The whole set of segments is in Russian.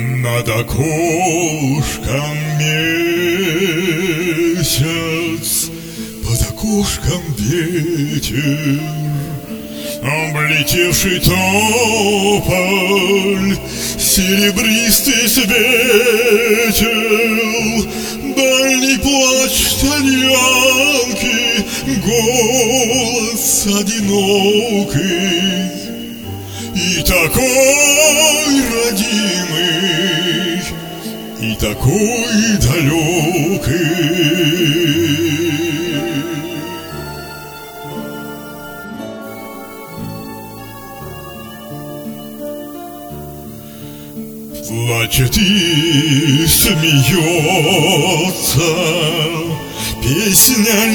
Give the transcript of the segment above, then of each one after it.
Над окошком месяц, под окошком ветер, облетевший тополь серебристый светил, дальний плач тальянки, голос одинокий. И такой родимый, и такой далекий. Плачет и смеется песня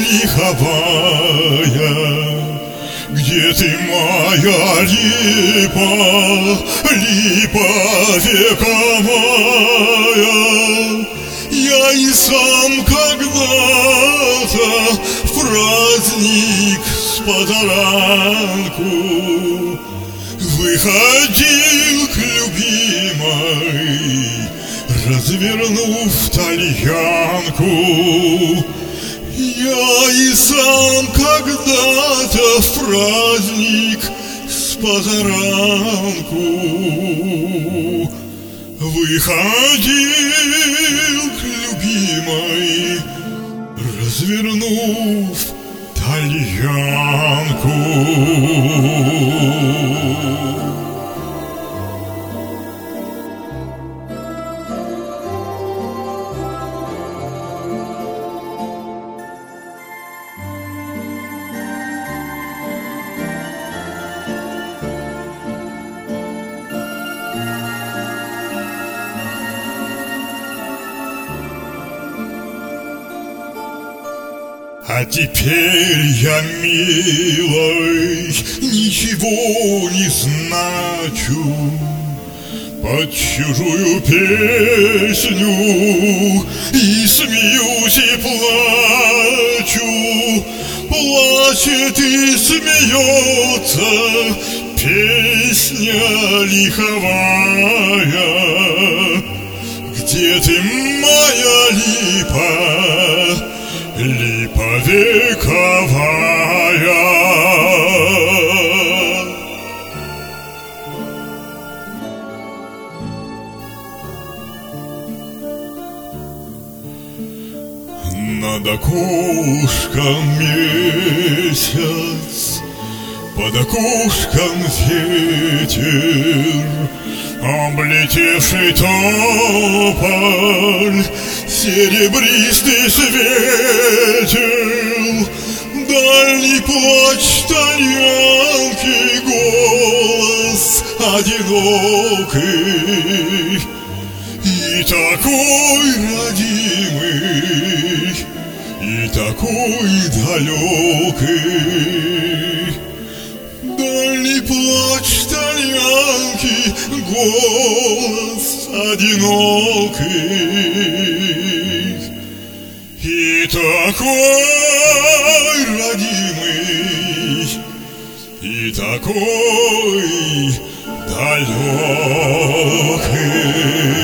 лиховая. Где ты, моя липа, липа вековая? Я и сам когда-то в праздник с позаранку выходил к любимой, развернув тальянку. Я и сам когда-то в праздник с позаранку выходил к любимой, развернув тальянку. А теперь я, милой, ничего не значу, под чужую песню и смеюсь, и плачу. Плачет и смеется песня лиховая. Где ты, моя липа, липа вековая? Над окошком месяц, под окошком ветер, облетевший тополь серебристый светил, дальний плач тальянки, голос одинокий. И такой родимый, и такой далекий. Дальний плач тальянки, голос одинокий. И такой родимый, и такой далекий.